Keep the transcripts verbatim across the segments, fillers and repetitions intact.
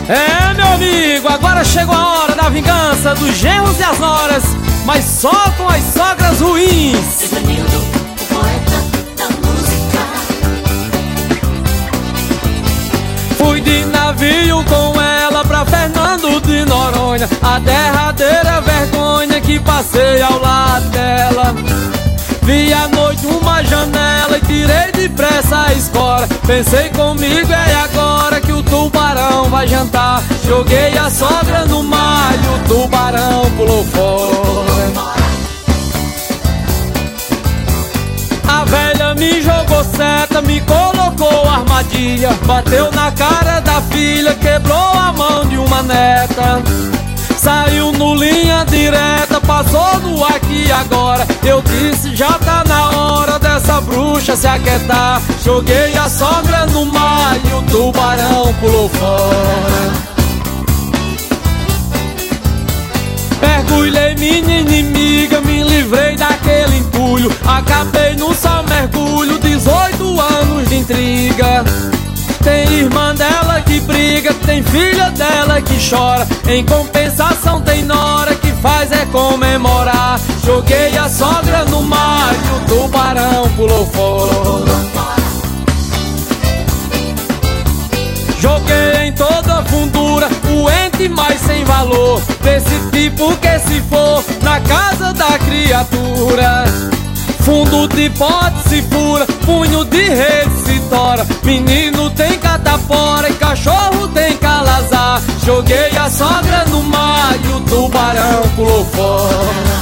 É, meu amigo, agora chegou a hora da vingança dos genros e as noras, mas só com as sogras ruins. Ivanildo, o poeta da música. Fui de navio com ela pra Fernando de Noronha, a derradeira vergonha que passei ao lado dela. Vi à noite uma janela e tirei depressa a escora. Pensei comigo, é agora que o tubarão vai jantar. Joguei a sogra no mar e o tubarão pulou fora. A velha me jogou seta, me colocou armadilha. Bateu na cara da filha, quebrou a mão de uma neta. Saiu no linha direta, passou no aqui agora. Eu disse, já tá na hora dessa bruxa se aquietar. Joguei a sogra no mar e o tubarão pulou fora. Mergulhei minha inimiga, me livrei daquele entulho. Acabei no só mergulho, dezoito anos de intriga. Tem irmã dela que briga, tem filha dela que chora. Em compensação tem nora que faz é comemorar. Joguei a sogra no mar e o tubarão pulou fora. Joguei em toda a fundura o ente mais sem valor, desse tipo que se for na casa da criatura. Fundo de pote se fura, punho de rede se tora. Menino tem catapora e cachorro tem calazar. Joguei a sogra no mar e o tubarão pulou fora.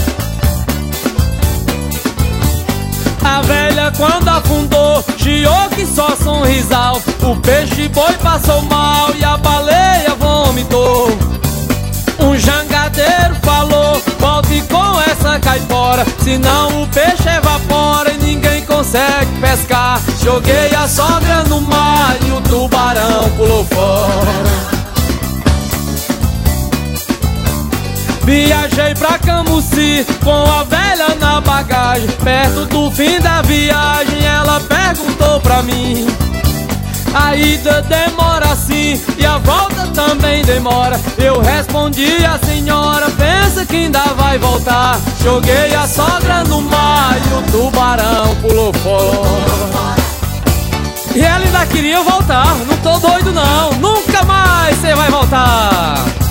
A velha quando afundou, chiou que só sorrisal. O peixe boi passou mal e a baleia vomitou. Um jangadeiro falou, volte com essa caipora, senão o peixe evapora e ninguém consegue pescar. Joguei a sogra no mar e o tubarão pulou fora. Viajei pra Camucí com a velha na bagagem. Perto do fim da viagem ela perguntou pra mim: a ida demora assim e a volta também demora. Eu respondi, a senhora pensa que ainda vai voltar. Joguei a sogra no mar e o tubarão pulou fora. E ela ainda queria voltar, não tô doido não, nunca mais você vai voltar.